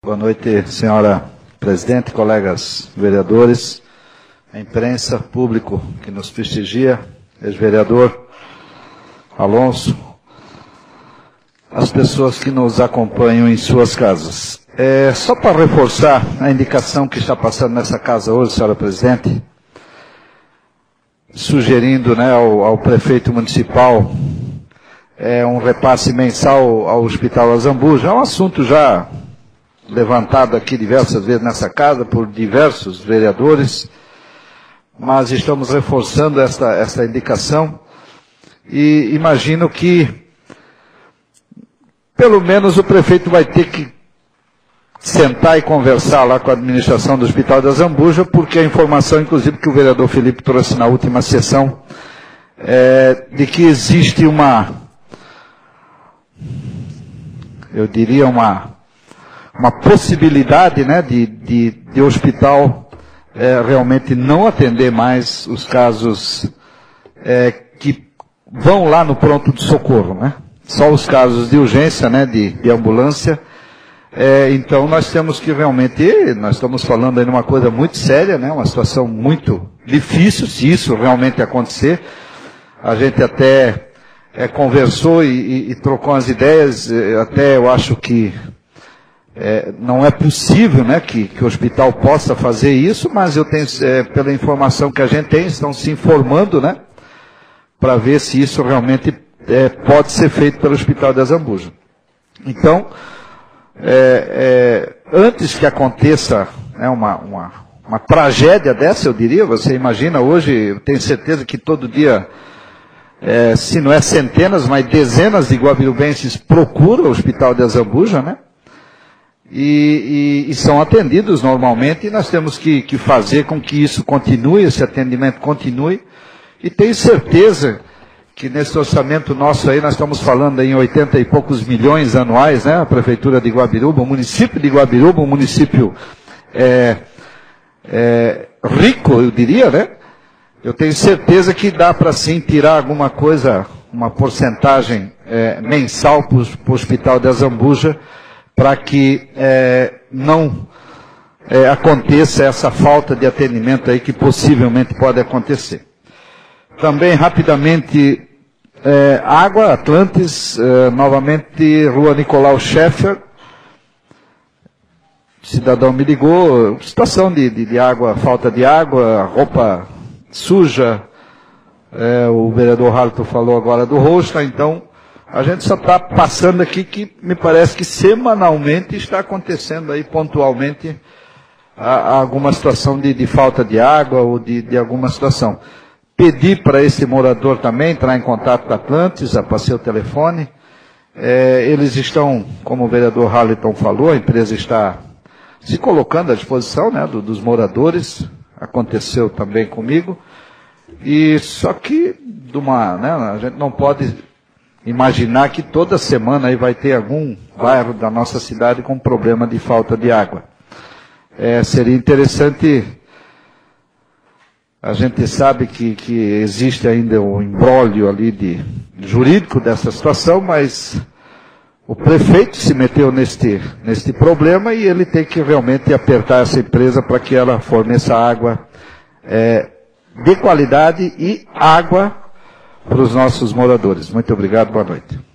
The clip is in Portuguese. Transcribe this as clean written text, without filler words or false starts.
Boa noite, senhora presidente, colegas vereadores, a imprensa, público que nos prestigia, ex-vereador Alonso, as pessoas que nos acompanham em suas casas. Só para reforçar a indicação que está passando nessa casa hoje, senhora presidente, sugerindo, né, ao prefeito municipal um repasse mensal ao Hospital Azambuja. É um assunto já levantado aqui diversas vezes nessa casa por diversos vereadores, mas estamos reforçando esta indicação e imagino que pelo menos o prefeito vai ter que sentar e conversar lá com a administração do Hospital da Azambuja, porque a informação, inclusive, que o vereador Felipe trouxe na última sessão, de que existe eu diria uma possibilidade, né, de o hospital realmente não atender mais os casos que vão lá no pronto de socorro, né? Só os casos de urgência, né, de ambulância. Então nós temos que realmente, nós estamos falando aí de uma coisa muito séria, né, uma situação muito difícil, se isso realmente acontecer. A gente até conversou e trocou as ideias, até eu acho que não é possível, né, que o hospital possa fazer isso, mas eu tenho, pela informação que a gente tem, estão se informando, né, para ver se isso realmente pode ser feito pelo Hospital da Azambuja. Então, antes que aconteça uma tragédia dessa, eu diria, você imagina hoje, eu tenho certeza que todo dia, se não é centenas, mas dezenas de guabirubenses procuram o Hospital da Azambuja, né? E são atendidos normalmente, e nós temos que fazer com que isso continue, esse atendimento continue, e tenho certeza que nesse orçamento nosso aí, nós estamos falando em 80 e poucos milhões anuais, né? A Prefeitura de Guabiruba, o município de Guabiruba, um município rico, eu diria, né? Eu tenho certeza que dá para sim tirar alguma coisa, uma porcentagem mensal para o Hospital da Azambuja, para que não aconteça essa falta de atendimento aí que possivelmente pode acontecer. Também, rapidamente, água, Atlantes, novamente, Rua Nicolau Scheffer. O cidadão me ligou, situação de água, falta de água, roupa suja. O vereador Harton falou agora do Rocha, então a gente só está passando aqui que me parece que semanalmente está acontecendo aí pontualmente alguma situação de falta de água ou de alguma situação. Pedi para esse morador também entrar em contato com a Atlantes, passei o telefone. Eles estão, como o vereador Harleton falou, a empresa está se colocando à disposição, né, dos moradores. Aconteceu também comigo. E só que né, a gente não pode imaginar que toda semana aí vai ter algum bairro da nossa cidade com problema de falta de água. Seria interessante. A gente sabe que existe ainda um imbróglio ali jurídico dessa situação, mas o prefeito se meteu neste problema e ele tem que realmente apertar essa empresa para que ela forneça água de qualidade e água para os nossos moradores. Muito obrigado, boa noite.